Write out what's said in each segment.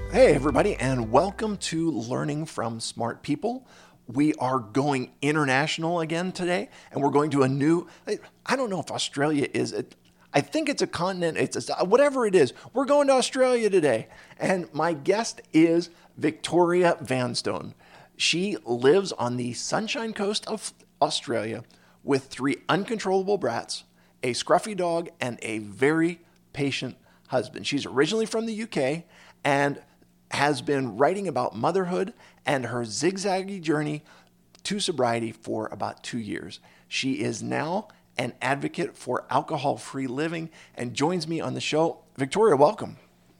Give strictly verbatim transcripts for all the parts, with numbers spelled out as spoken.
Hey, everybody, and welcome to Learning from Smart People. We are going international again today, and we're going to a new, I don't know if Australia is, I think it's a continent, it's a, whatever it is. We're going to Australia today, and my guest is Victoria Vanstone. She lives on the Sunshine Coast of Australia with three uncontrollable brats, a scruffy dog, and a very patient husband. She's originally from the U K and has been writing about motherhood and her zigzaggy journey to sobriety for about two years. She is now an advocate for alcohol-free living and joins me on the show. Victoria, welcome.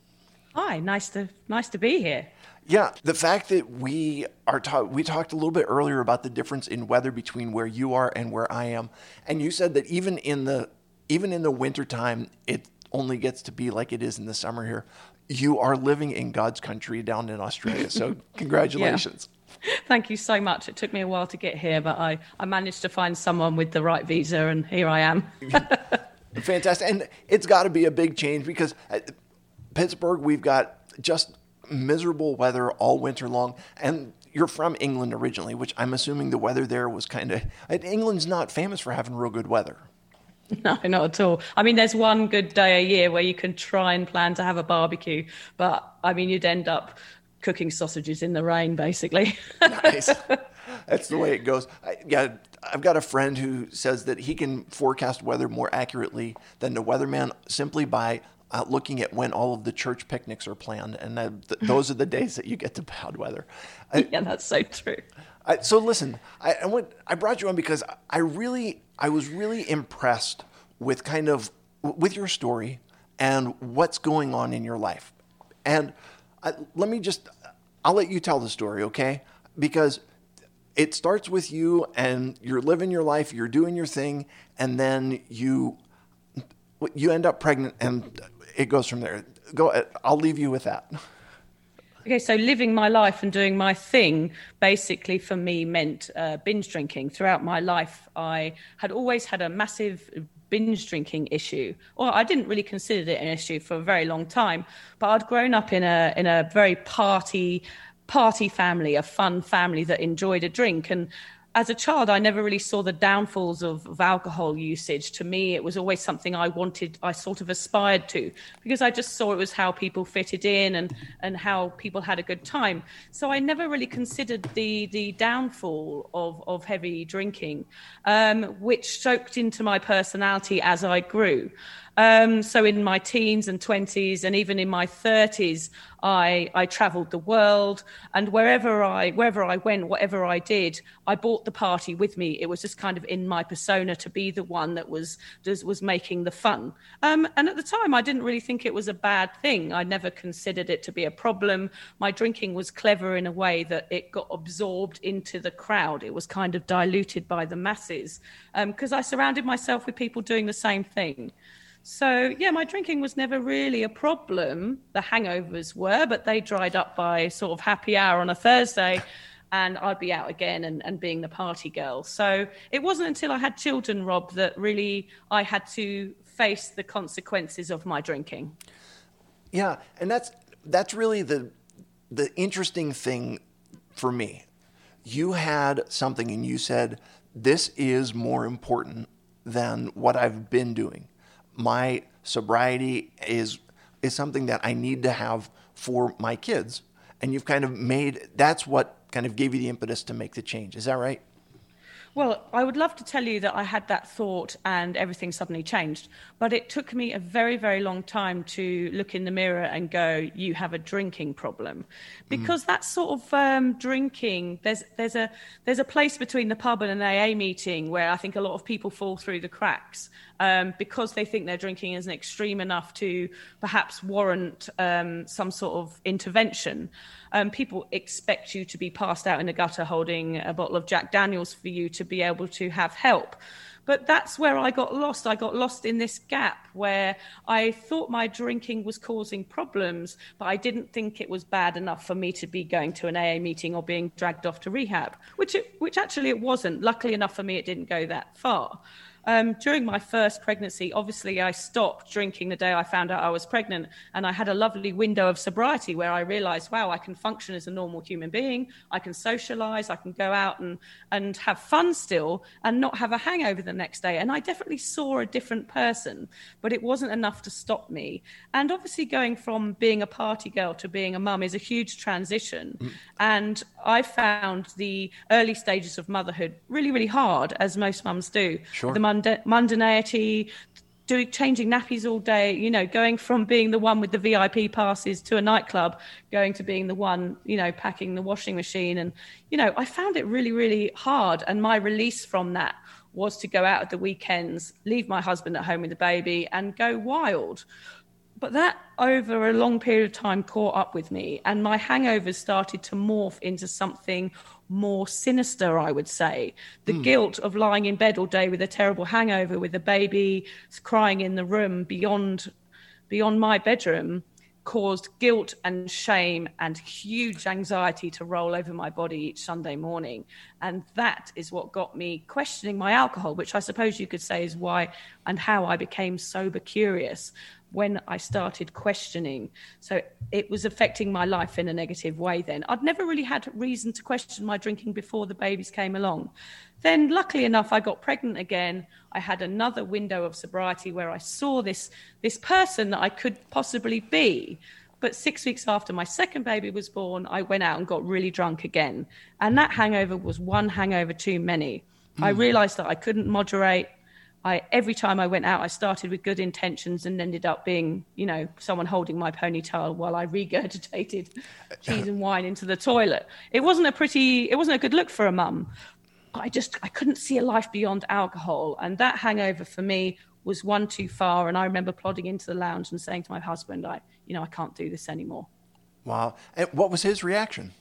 Hi, nice to nice to be here. Yeah, the fact that we are ta- we talked a little bit earlier about the difference in weather between where you are and where I am, and you said that even in the even in the wintertime, it only gets to be like it is in the summer here. You are living in God's country down in Australia, so congratulations. Yeah. Thank you so much. It took me a while to get here, but I, I managed to find someone with the right visa, and here I am. Fantastic. And it's got to be a big change because at Pittsburgh, we've got just miserable weather all winter long. And you're from England originally, which I'm assuming the weather there was kind of... England's not famous for having real good weather. No, not at all. I mean, there's one good day a year where you can try and plan to have a barbecue, but I mean, you'd end up cooking sausages in the rain, basically. Nice. That's the way it goes. I, yeah, I've got a friend who says that he can forecast weather more accurately than the weatherman simply by uh, looking at when all of the church picnics are planned, and uh, th- those are the days that you get the bad weather. I, yeah, that's so true. I, so listen, I, I went. I brought you on because I really, I was really impressed with kind of with your story and what's going on in your life. And I, let me just, I'll let you tell the story, okay? Because it starts with you and you're living your life, you're doing your thing, and then you you end up pregnant, and it goes from there. Go. I'll leave you with that. Okay, so living my life and doing my thing basically for me meant uh, binge drinking. Throughout my life, I had always had a massive binge drinking issue. Well, I didn't really consider it an issue for a very long time, but I'd grown up in a in a very party party family, a fun family that enjoyed a drink. And as a child, I never really saw the downfalls of, of alcohol usage. To me, it was always something I wanted, I sort of aspired to, because I just saw it was how people fitted in and, and how people had a good time. So I never really considered the the downfall of, of heavy drinking, um, which soaked into my personality as I grew. Um, so in my teens and twenties and even in my thirties, I, I traveled the world, and wherever I wherever I went, whatever I did, I brought the party with me. It was just kind of in my persona to be the one that was was, was making the fun. Um, and at the time, I didn't really think it was a bad thing. I never considered it to be a problem. My drinking was clever in a way that it got absorbed into the crowd. It was kind of diluted by the masses because um, I surrounded myself with people doing the same thing. So, yeah, my drinking was never really a problem. The hangovers were, but they dried up by sort of happy hour on a Thursday, and I'd be out again and, and being the party girl. So it wasn't until I had children, Rob, that really I had to face the consequences of my drinking. Yeah, and that's that's really the the interesting thing for me. You had something and you said, this is more important than what I've been doing. My sobriety is is something that I need to have for my kids. And you've kind of made, that's what kind of gave you the impetus to make the change. Is that right? Well, I would love to tell you that I had that thought and everything suddenly changed, but it took me a very, very long time to look in the mirror and go, you have a drinking problem. Because mm. that sort of um, drinking, there's there's a there's a place between the pub and an A A meeting where I think a lot of people fall through the cracks um, because they think their drinking isn't extreme enough to perhaps warrant um, some sort of intervention. Um, people expect you to be passed out in the gutter holding a bottle of Jack Daniels for you to be able to have help. But that's where I got lost. I got lost in this gap where I thought my drinking was causing problems, but I didn't think it was bad enough for me to be going to an A A meeting or being dragged off to rehab, which it, which actually it wasn't. Luckily enough for me, it didn't go that far. Um, during my first pregnancy, obviously I stopped drinking the day I found out I was pregnant, and I had a lovely window of sobriety where I realized, wow, I can function as a normal human being. I can socialize, I can go out and, and have fun still and not have a hangover the next day. And I definitely saw a different person, but it wasn't enough to stop me. And obviously going from being a party girl to being a mum is a huge transition. Mm. And I found the early stages of motherhood really, really hard, as most mums do. Sure. The mund- mundanity, doing changing nappies all day, you know, going from being the one with the V I P passes to a nightclub, going to being the one, you know, packing the washing machine. And, you know, I found it really, really hard. And my release from that was to go out at the weekends, leave my husband at home with the baby and go wild. But that, over a long period of time, caught up with me, and my hangovers started to morph into something more sinister, I would say. The mm. guilt of lying in bed all day with a terrible hangover, with the baby crying in the room beyond, beyond my bedroom, caused guilt and shame and huge anxiety to roll over my body each Sunday morning. And that is what got me questioning my alcohol, which I suppose you could say is why and how I became sober curious when I started questioning. So it was affecting my life in a negative way then. I'd never really had reason to question my drinking before the babies came along. Then, luckily enough, I got pregnant again. I had another window of sobriety where I saw this, this person that I could possibly be. But six weeks after my second baby was born, I went out and got really drunk again. And that hangover was one hangover too many. Mm. I realized that I couldn't moderate. I, every time I went out, I started with good intentions and ended up being, you know, someone holding my ponytail while I regurgitated cheese and wine into the toilet. It wasn't a pretty, it wasn't a good look for a mum. I just, I couldn't see a life beyond alcohol. And that hangover for me was one too far. And I remember plodding into the lounge and saying to my husband, I, you know, I can't do this anymore. Wow. And what was his reaction?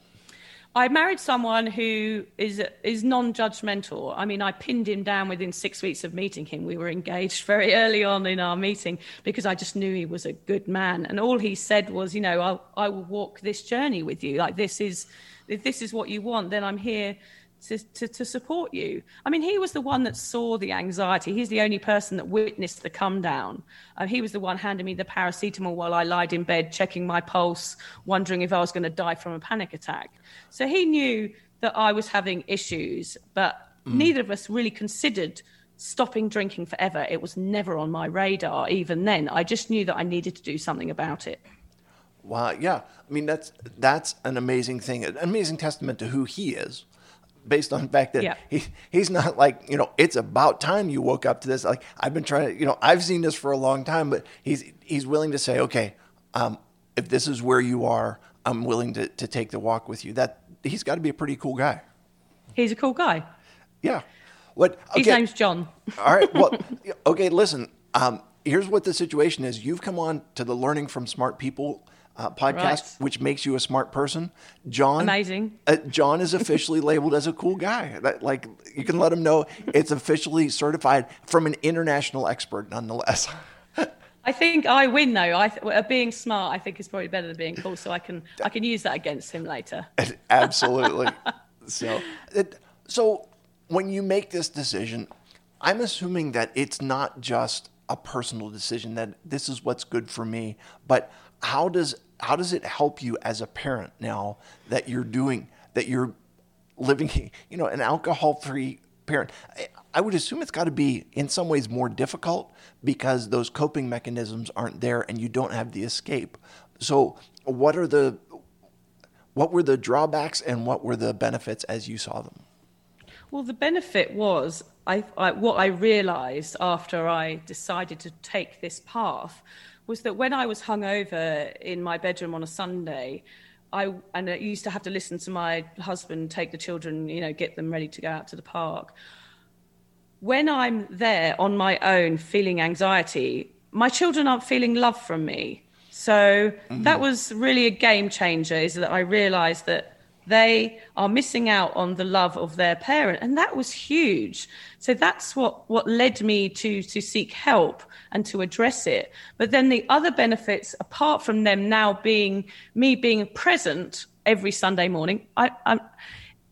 I married someone who is is non-judgmental. I mean, I pinned him down within six weeks of meeting him. We were engaged very early on in our meeting because I just knew he was a good man. And all he said was, you know, I'll, I will walk this journey with you. Like, this is, if this is what you want, then I'm here to, to, to support you. I mean, he was the one that saw the anxiety. He's the only person that witnessed the come down. Uh, he was the one handing me the paracetamol while I lied in bed, checking my pulse, wondering if I was going to die from a panic attack. So he knew that I was having issues, but mm. neither of us really considered stopping drinking forever. It was never on my radar even then. I just knew that I needed to do something about it. Wow, yeah. I mean, that's that's an amazing thing, an amazing testament to who he is. Based on the fact that yeah. he he's not like, you know, it's about time you woke up to this. Like, I've been trying to, you know, I've seen this for a long time, but he's he's willing to say, okay, um, if this is where you are, I'm willing to, to take the walk with you. That he's got to be a pretty cool guy. He's a cool guy. Yeah. What? Okay. His name's John. All right. Well, okay. Listen. Um, here's what the situation is. You've come on to the Learning from Smart People Uh, podcast, right. which makes you a smart person. John, amazing. Uh, John is officially labeled as a cool guy. That, like, you can let him know it's officially certified from an international expert, nonetheless. I think I win though. I th- uh, being smart, I think, is probably better than being cool. So I can I can use that against him later. Absolutely. so, it, so when you make this decision, I'm assuming that it's not just a personal decision that this is what's good for me, but how does How does it help you as a parent now that you're doing, that you're living, you know, an alcohol-free parent? I would assume it's got to be in some ways more difficult because those coping mechanisms aren't there and you don't have the escape. So what are the, what were the drawbacks and what were the benefits as you saw them? Well, the benefit was I, I what I realized after I decided to take this path was that when I was hungover in my bedroom on a Sunday, I and I used to have to listen to my husband take the children, you know, get them ready to go out to the park. When I'm there on my own feeling anxiety, my children aren't feeling love from me. So mm-hmm. that was really a game changer, is that I realized that they are missing out on the love of their parent. And that was huge. So that's what, what led me to, to seek help and to address it. But then the other benefits, apart from them now being me being present every Sunday morning, I, I'm,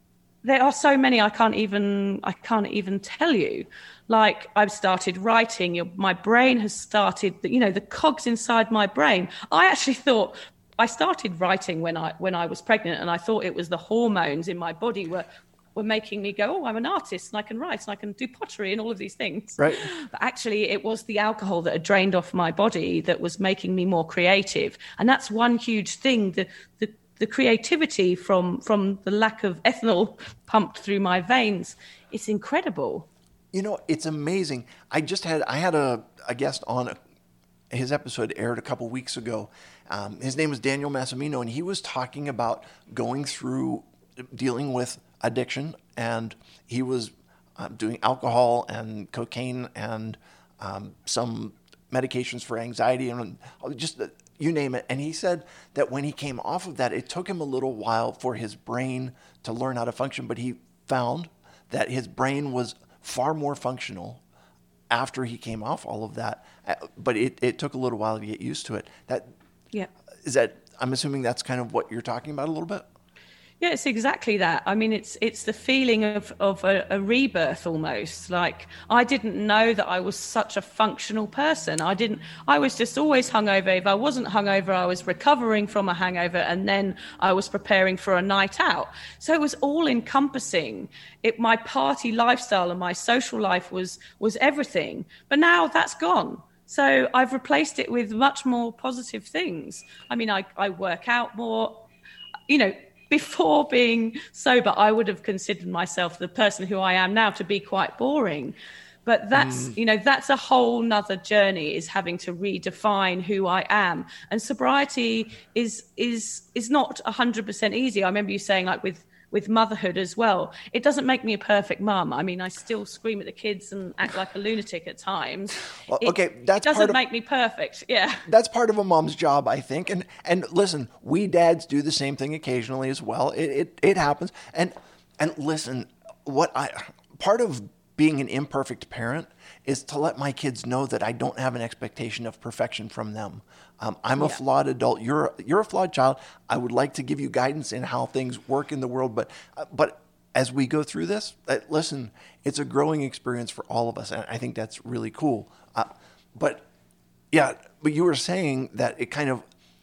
there are so many I can't even I can't even tell you. Like, I've started writing. My brain has started. You know, the cogs inside my brain. I actually thought I started writing when I when I was pregnant, and I thought it was the hormones in my body were were making me go, oh, I'm an artist and I can write and I can do pottery and all of these things. Right. But actually, it was the alcohol that had drained off my body that was making me more creative. And that's one huge thing. The the the creativity from from the lack of ethanol pumped through my veins, it's incredible. You know, it's amazing. I just had I had a, a guest on a, his episode aired a couple weeks ago. Um, his name was Daniel Massimino, and he was talking about going through dealing with addiction, and he was uh, doing alcohol and cocaine and um, some medications for anxiety and just uh, you name it. And he said that when he came off of that, it took him a little while for his brain to learn how to function, but he found that his brain was far more functional after he came off all of that. But it, it took a little while to get used to it. That yeah. Is that, I'm assuming that's kind of what you're talking about a little bit? Yeah, it's exactly that. I mean, it's it's the feeling of, of a, a rebirth almost. Like, I didn't know that I was such a functional person. I didn't, I was just always hungover. If I wasn't hungover, I was recovering from a hangover, and then I was preparing for a night out. So it was all encompassing. It, my party lifestyle and my social life was was everything. But now that's gone. So I've replaced it with much more positive things. I mean, I, I work out more, you know. Before being sober, I would have considered myself, the person who I am now, to be quite boring. But that's, mm. you know, that's a whole nother journey, is having to redefine who I am. And sobriety is is is not one hundred percent easy. I remember you saying, like, with with motherhood as well, it doesn't make me a perfect mum. I mean, I still scream at the kids and act like a lunatic at times. Well, it, okay, that's it doesn't part of, make me perfect. Yeah, that's part of a mom's job, I think. And and listen, we dads do the same thing occasionally as well. It it, it happens. And and listen, what I part of being an imperfect parent is to let my kids know that I don't have an expectation of perfection from them. Um, I'm a yeah. flawed adult. You're you're a flawed child. I would like to give you guidance in how things work in the world, but uh, but as we go through this, uh, listen, it's a growing experience for all of us, and I think that's really cool. Uh, but yeah, but you were saying that it kind of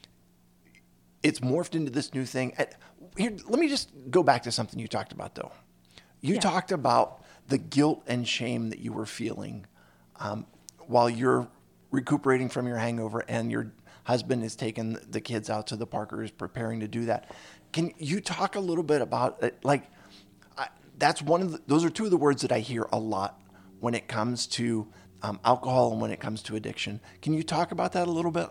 it's morphed into this new thing. Here, let me just go back to something you talked about, though. You yeah. talked about the guilt and shame that you were feeling um, while you're recuperating from your hangover, and your husband is taking the kids out to the park or is preparing to do that. Can you talk a little bit about it? Like, I, that's one of the, those are two of the words that I hear a lot when it comes to um, alcohol and when it comes to addiction. Can you talk about that a little bit?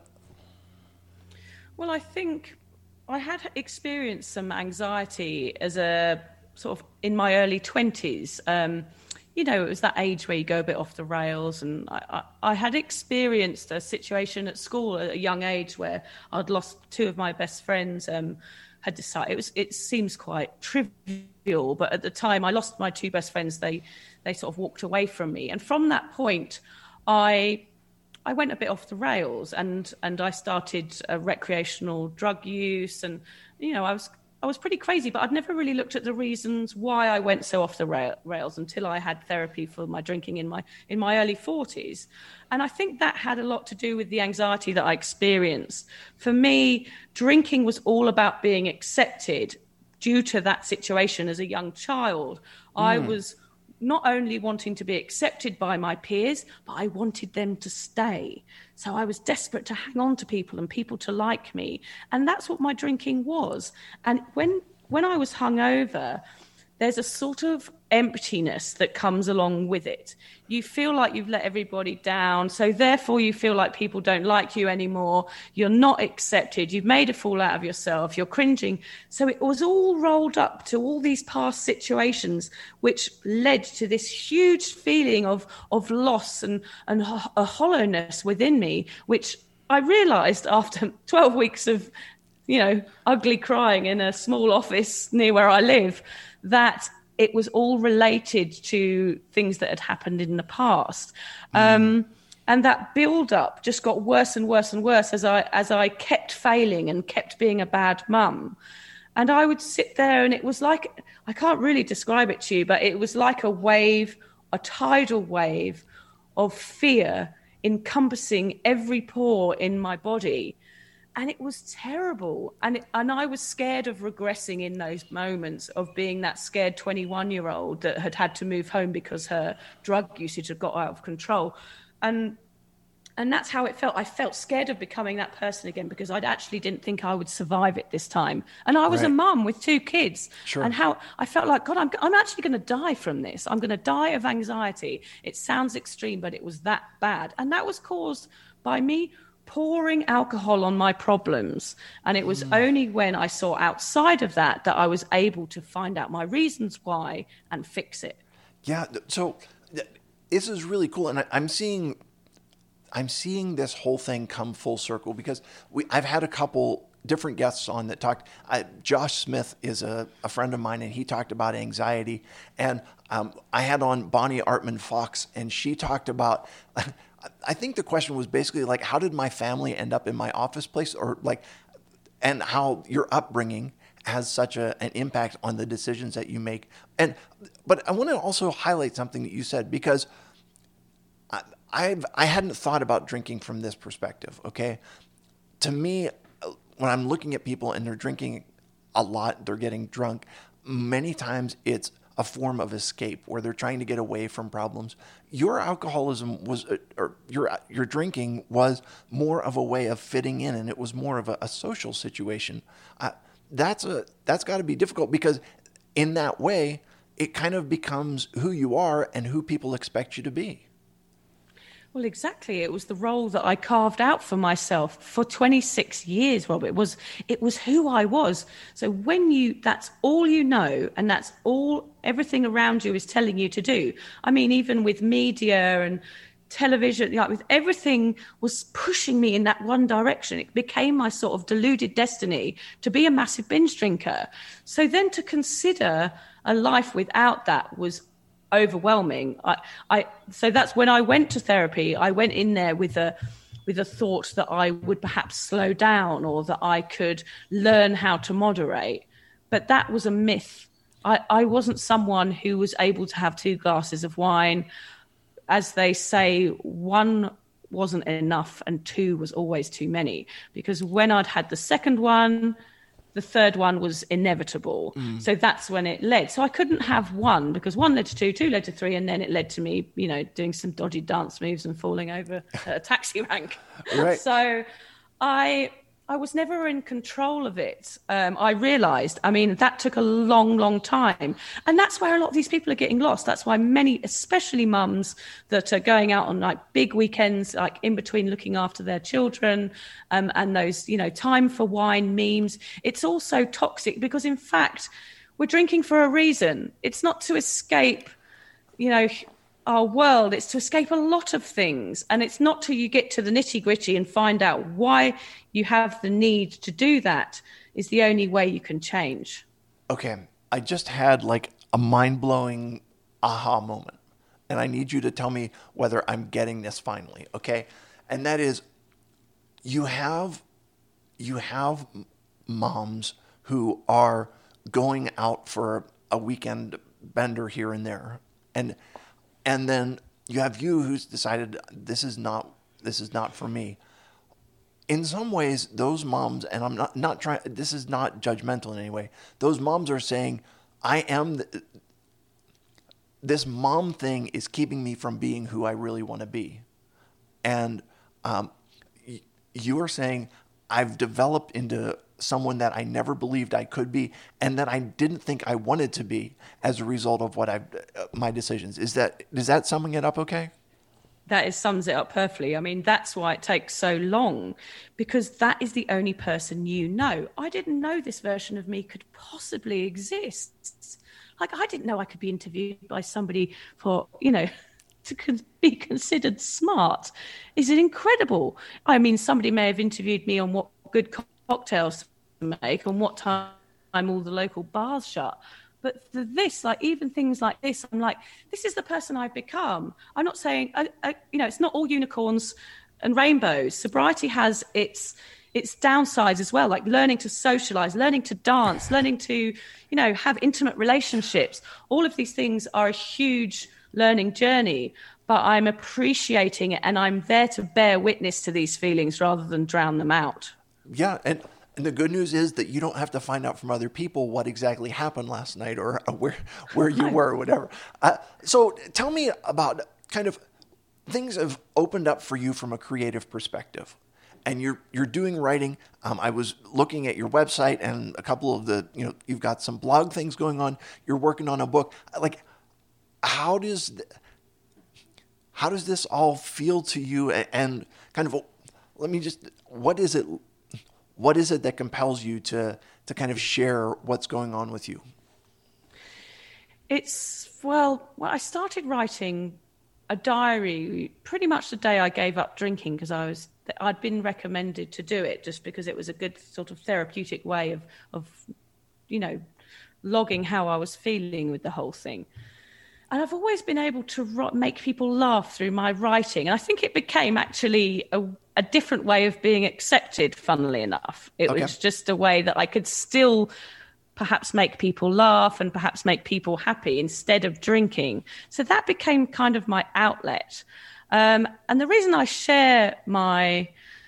Well, I think I had experienced some anxiety as a sort of in my early twenties. Um, you know, it was that age where you go a bit off the rails. And I, I, I had experienced a situation at school at a young age where I'd lost two of my best friends, um, had decided, it was, it seems quite trivial, but at the time I lost my two best friends, they, they sort of walked away from me. And from that point, I, I went a bit off the rails, and, and I started a recreational drug use. And, you know, I was, I was pretty crazy, but I'd never really looked at the reasons why I went so off the rail, rails until I had therapy for my drinking in my in my early forties. And I think that had a lot to do with the anxiety that I experienced. For me, drinking was all about being accepted due to that situation as a young child. Mm. I was not only wanting to be accepted by my peers, but I wanted them to stay. So I was desperate to hang on to people and people to like me. And that's what my drinking was. And when when I was hungover, there's a sort of emptiness that comes along with it. You feel like you've let everybody down, so therefore you feel like people don't like you anymore. You're not accepted. You've made a fool out of yourself. You're cringing. So it was all rolled up to all these past situations, which led to this huge feeling of, of loss and, and a hollowness within me, which I realised after twelve weeks of, you know, ugly crying in a small office near where I live, that it was all related to things that had happened in the past. Mm. Um, and that build-up just got worse and worse and worse as I as I kept failing and kept being a bad mum. And I would sit there and it was like, I can't really describe it to you, but it was like a wave, a tidal wave of fear encompassing every pore in my body. And it was terrible. And it, and I was scared of regressing in those moments of being that scared twenty-one-year-old that had had to move home because her drug usage had got out of control. And and that's how it felt. I felt scared of becoming that person again because I actually didn't think I would survive it this time. And I was Right. a mum with two kids. Sure. And how I felt like, God, I'm, I'm actually going to die from this. I'm going to die of anxiety. It sounds extreme, but it was that bad. And that was caused by me pouring alcohol on my problems. And it was mm. only when I saw outside of that that I was able to find out my reasons why and fix it. Yeah. So this is really cool. And I, I'm seeing... I'm seeing this whole thing come full circle because we, I've had a couple different guests on that talked. I, Josh Smith is a, a friend of mine, and he talked about anxiety. And um, I had on Bonnie Artman Fox, and she talked about, I think the question was basically like, how did my family end up in my office place? Or like, and how your upbringing has such a, an impact on the decisions that you make. And, but I want to also highlight something that you said, because I've, I hadn't thought about drinking from this perspective, okay? To me, when I'm looking at people and they're drinking a lot, they're getting drunk, many times it's a form of escape where they're trying to get away from problems. Your alcoholism was, or your your drinking was more of a way of fitting in, and it was more of a, a social situation. Uh, that's a that's got to be difficult because in that way, it kind of becomes who you are and who people expect you to be. Well, exactly. It was the role that I carved out for myself for twenty-six years, Rob. It was, it was who I was. So when you, that's all you know, and that's all, everything around you is telling you to do. I mean, even with media and television, like with everything was pushing me in that one direction. It became my sort of deluded destiny to be a massive binge drinker. So then to consider a life without that was overwhelming. I, I, so that's when I went to therapy. I went in there with a, with a thought that I would perhaps slow down or that I could learn how to moderate. But that was a myth. I, I wasn't someone who was able to have two glasses of wine. As they say, one wasn't enough and two was always too many. Because when I'd had the second one, the third one was inevitable. Mm. So that's when it led. So I couldn't have one because one led to two, two led to three, and then it led to me, you know, doing some dodgy dance moves and falling over a taxi rank. Right. So I I was never in control of it. Um, I realized, I mean, that took a long, long time. And that's where a lot of these people are getting lost. That's why many, especially mums that are going out on like big weekends, like in between looking after their children um, and those, you know, time for wine memes. It's also toxic because in fact, we're drinking for a reason. It's not to escape, you know, our world. It's to escape a lot of things. And it's not till you get to the nitty gritty and find out why you have the need to do that is the only way you can change. Okay. I just had like a mind-blowing aha moment. And I need you to tell me whether I'm getting this finally. Okay. And that is you have, you have moms who are going out for a weekend bender here and there. And And then you have you who's decided this is not this is not for me. In some ways, those moms, and I'm not, not trying, this is not judgmental in any way. Those moms are saying, I am, the, this mom thing is keeping me from being who I really want to be. And um, y- you are saying, I've developed into someone that I never believed I could be and that I didn't think I wanted to be as a result of what I've, uh, my decisions. Is that, is that summing it up okay? That is, sums it up perfectly. I mean, that's why it takes so long, because that is the only person you know. I didn't know this version of me could possibly exist. Like, I didn't know I could be interviewed by somebody for, you know, to con- be considered smart. Is it incredible? I mean, somebody may have interviewed me on what good co- cocktails to make and what time all the local bars shut. But for this, like even things like this, I'm like, this is the person I've become. I'm not saying, I, I, you know, it's not all unicorns and rainbows. Sobriety has its its downsides as well, like learning to socialize, learning to dance, learning to, you know, have intimate relationships. All of these things are a huge learning journey, but I'm appreciating it and I'm there to bear witness to these feelings rather than drown them out. Yeah. And, and the good news is that you don't have to find out from other people what exactly happened last night or where, where you were or whatever. Uh, so tell me about kind of things have opened up for you from a creative perspective. And you're you're doing writing. Um, I was looking at your website and a couple of the, you know, you've got some blog things going on. You're working on a book. Like, how does how does this all feel to you? And kind of, let me just, what is it? What is it that compels you to to kind of share what's going on with you? It's well, well, I started writing a diary pretty much the day I gave up drinking because I was I'd been recommended to do it just because it was a good sort of therapeutic way of of you know logging how I was feeling with the whole thing. And I've always been able to ro- make people laugh through my writing, and I think it became actually a, a different way of being accepted. Funnily enough, it okay. was just a way that I could still perhaps make people laugh and perhaps make people happy instead of drinking. So that became kind of my outlet. Um, and the reason I share my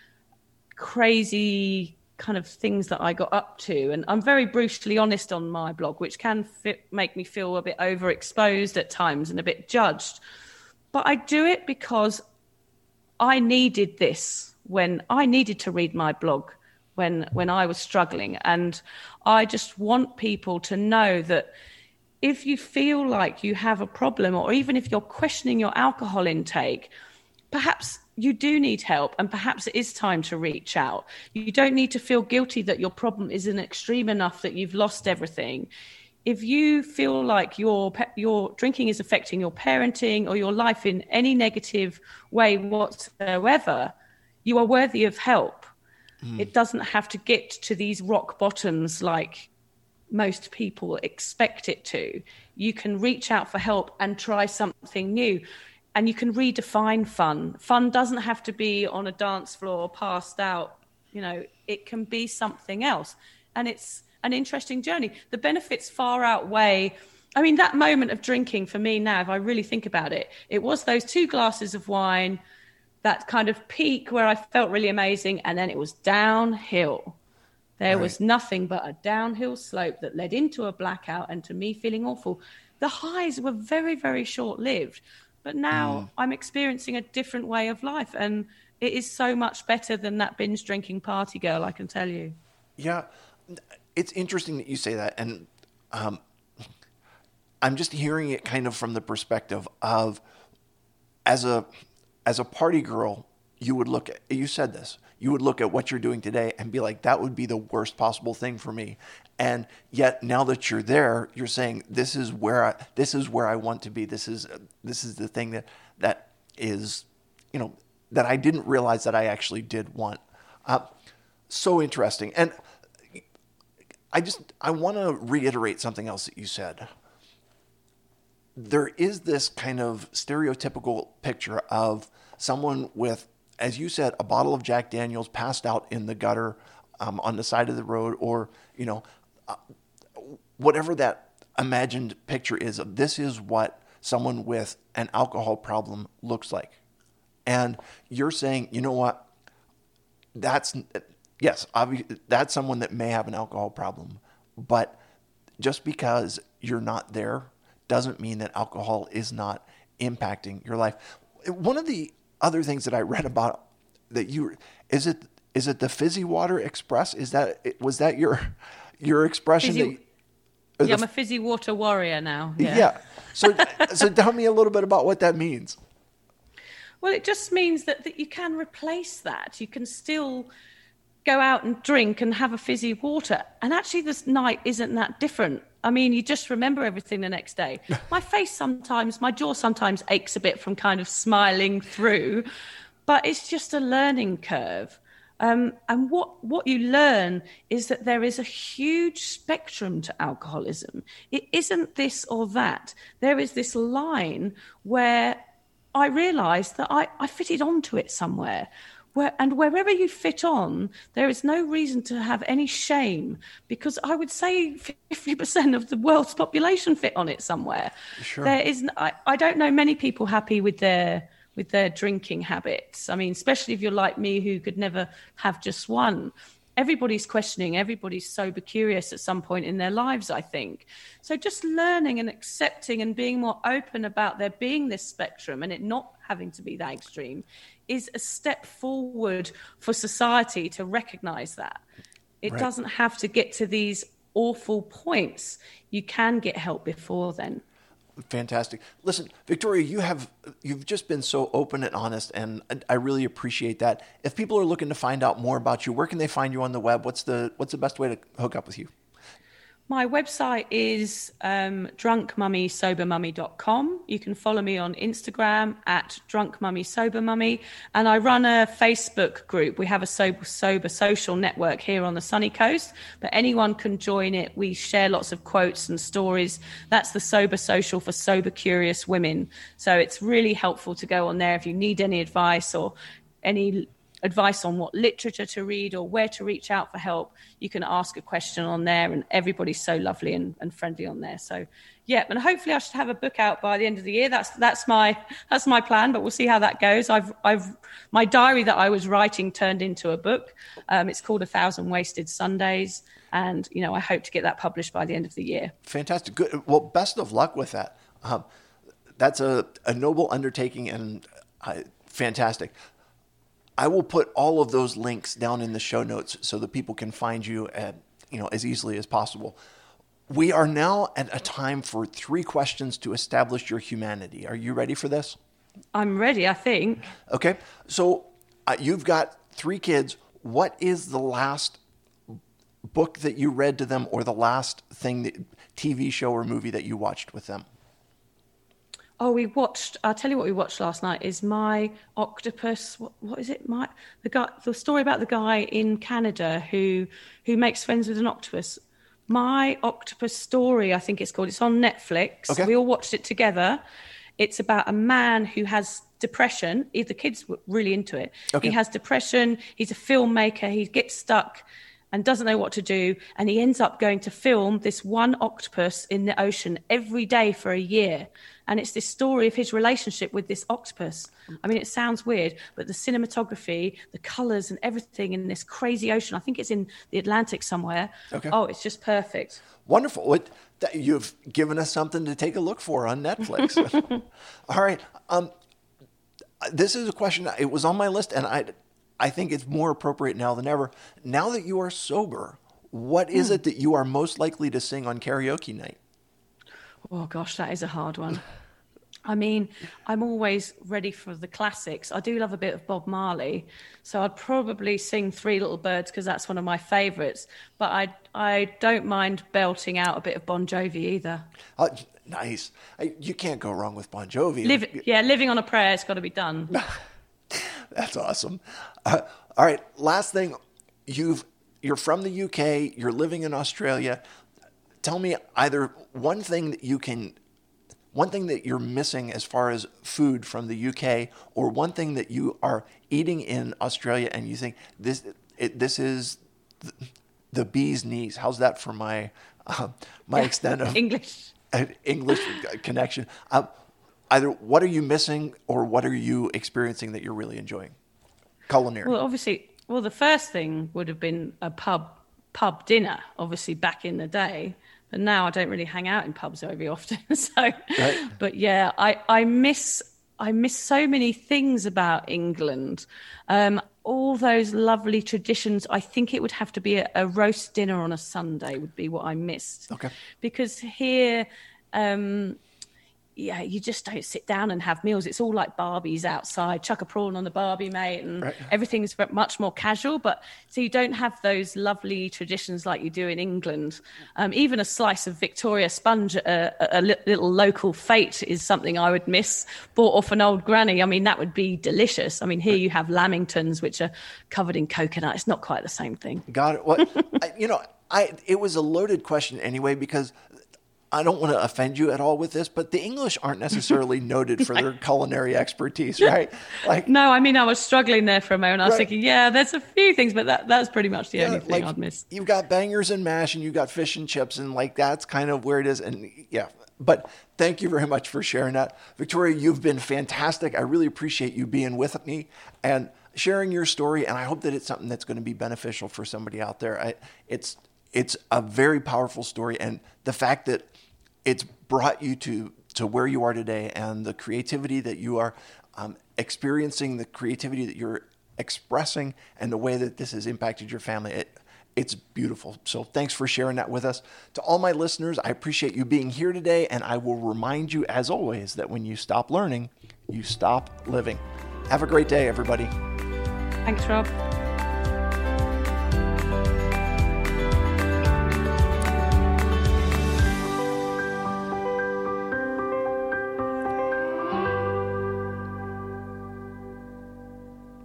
crazy kind of things that I got up to, and I'm very brutally honest on my blog, which can fit, make me feel a bit overexposed at times and a bit judged. But I do it because I needed this when I needed to read my blog when when I was struggling. And I just want people to know that if you feel like you have a problem, or even if you're questioning your alcohol intake, perhaps you do need help and perhaps it is time to reach out. You don't need to feel guilty that your problem isn't extreme enough that you've lost everything. If you feel like your your drinking is affecting your parenting or your life in any negative way whatsoever, you are worthy of help. Mm. It doesn't have to get to these rock bottoms like most people expect it to. You can reach out for help and try something new. And you can redefine fun. Fun doesn't have to be on a dance floor, passed out. You know, it can be something else. And it's an interesting journey. The benefits far outweigh. I mean, that moment of drinking for me now, if I really think about it, it was those two glasses of wine, that kind of peak where I felt really amazing. And then it was downhill. There right. was nothing but a downhill slope that led into a blackout and to me feeling awful. The highs were very, very short-lived. But now mm. I'm experiencing a different way of life. And it is so much better than that binge drinking party girl, I can tell you. Yeah. It's interesting that you say that. And um, I'm just hearing it kind of from the perspective of as a as a party girl, you would look at, you said this, you would look at what you're doing today and be like, that would be the worst possible thing for me. And yet now that you're there, you're saying, this is where I, this is where I want to be. This is, this is the thing that, that is, you know, that I didn't realize that I actually did want. Uh, so interesting. And I just, I want to reiterate something else that you said. There is this kind of stereotypical picture of someone with, as you said, a bottle of Jack Daniels passed out in the gutter um, on the side of the road, or, you know, uh, whatever that imagined picture is of this is what someone with an alcohol problem looks like. And you're saying, you know what, that's, yes, obviously, that's someone that may have an alcohol problem, but just because you're not there doesn't mean that alcohol is not impacting your life. One of the other things that I read about that you, is it, is it the Fizzy Water Express? Is that, was that your, your expression? Fizzy, that, yeah, I'm a fizzy water warrior now. Yeah. yeah. So, so tell me a little bit about what that means. Well, it just means that, that you can replace that. You can still go out and drink and have a fizzy water. And actually this night isn't that different. I mean, you just remember everything the next day. My face sometimes, my jaw sometimes aches a bit from kind of smiling through, but it's just a learning curve. Um, and what, what you learn is that there is a huge spectrum to alcoholism. It isn't this or that. There is this line where I realized that I, I fitted onto it somewhere. where, and wherever you fit on, there is no reason to have any shame, because I would say fifty percent of the world's population fit on it somewhere. Sure. There is, I, I don't know many people happy with their with their drinking habits. I mean, especially if you're like me, who could never have just one. Everybody's questioning, everybody's sober curious at some point in their lives, I think. So just learning and accepting and being more open about there being this spectrum and it not having to be that extreme is a step forward for society to recognize that. It Right. doesn't have to get to these awful points. You can get help before then. Fantastic. Listen, Victoria, you have you've just been so open and honest, and I really appreciate that. If people are looking to find out more about you, where can they find you on the web? What's the what's the best way to hook up with you? My website is um, drunk mummy sober mummy dot com. You can follow me on Instagram at drunk mummy sober mummy, and I run a Facebook group. We have a sober, sober social network here on the sunny coast, but anyone can join it. We share lots of quotes and stories. That's the Sober Social for sober curious women. So it's really helpful to go on there if you need any advice or any advice on what literature to read or where to reach out for help. You can ask a question on there, and everybody's so lovely and, and friendly on there. So yeah, and hopefully I should have a book out by the end of the year. That's that's my that's my plan, but we'll see how that goes. I've I've my diary that I was writing turned into a book. Um, it's called A Thousand Wasted Sundays, and you know I hope to get that published by the end of the year. Fantastic. Good. Well, best of luck with that. Um, that's a, a noble undertaking and uh, fantastic. I will put all of those links down in the show notes so that people can find you at, you know, as easily as possible. We are now at a time for three questions to establish your humanity. Are you ready for this? I'm ready, I think. Okay. So uh, you've got three kids. What is the last book that you read to them, or the last thing that T V show or movie that you watched with them? Oh, we watched. I'll tell you what we watched last night. Is My Octopus? What, what is it? My the guy. The story about the guy in Canada who who makes friends with an octopus. My Octopus Story, I think it's called. It's on Netflix. Okay. We all watched it together. It's about a man who has depression. The kids were really into it. Okay. He has depression. He's a filmmaker. He gets stuck and doesn't know what to do. And he ends up going to film this one octopus in the ocean every day for a year. And it's this story of his relationship with this octopus. I mean, it sounds weird, but the cinematography, the colors and everything in this crazy ocean, I think it's in the Atlantic somewhere. Okay. Oh, it's just perfect. Wonderful. What, that, you've given us something to take a look for on Netflix. All right. Um, this is a question. It was on my list, and I, I think it's more appropriate now than ever. Now that you are sober, what is it that you are most likely to sing on karaoke night? Oh, gosh, that is a hard one. I mean, I'm always ready for the classics. I do love a bit of Bob Marley, so I'd probably sing Three Little Birds because that's one of my favourites. But I I don't mind belting out a bit of Bon Jovi either. Oh, nice. I, you can't go wrong with Bon Jovi. Live, yeah, Living on a Prayer's got to be done. That's awesome. Uh, all right, last thing. You've you're from the U K. You're living in Australia. Tell me either one thing that you can, one thing that you're missing as far as food from the U K, or one thing that you are eating in Australia and you think this it, this is the, the bee's knees. How's that for my uh, my extent of English uh, English connection? Uh, either what are you missing, or what are you experiencing that you're really enjoying? Culinary. Well, obviously, well, the first thing would have been a pub pub dinner, obviously back in the day. But now I don't really hang out in pubs very often. So, Right. But yeah, I, I miss I miss so many things about England. Um, all those lovely traditions. I think it would have to be a, a roast dinner on a Sunday would be what I missed. Okay. Because here, um, yeah, you just don't sit down and have meals. It's all like Barbies outside, chuck a prawn on the Barbie, mate, and Right. everything's much more casual. But so you don't have those lovely traditions like you do in England. Um, even a slice of Victoria sponge at a, a little local fete is something I would miss, bought off an old granny. I mean, that would be delicious. I mean, here you have lamingtons, which are covered in coconut. It's not quite the same thing. Got it. Well, I, you know, I it was a loaded question anyway, because I don't want to offend you at all with this, but the English aren't necessarily noted for their culinary expertise, right? Like, no, I mean, I was struggling there for a moment. I was right. thinking, yeah, there's a few things, but that, that's pretty much the yeah, only thing like, I'd miss. You've got bangers and mash, and you've got fish and chips, and like that's kind of where it is. And yeah, but thank you very much for sharing that. Victoria, you've been fantastic. I really appreciate you being with me and sharing your story, and I hope that it's something that's going to be beneficial for somebody out there. I, it's it's a very powerful story, and the fact that it's brought you to, to where you are today and the creativity that you are um, experiencing, the creativity that you're expressing, and the way that this has impacted your family. It, it's beautiful. So thanks for sharing that with us. To all my listeners, I appreciate you being here today, and I will remind you, as always, that when you stop learning, you stop living. Have a great day, everybody. Thanks, Rob.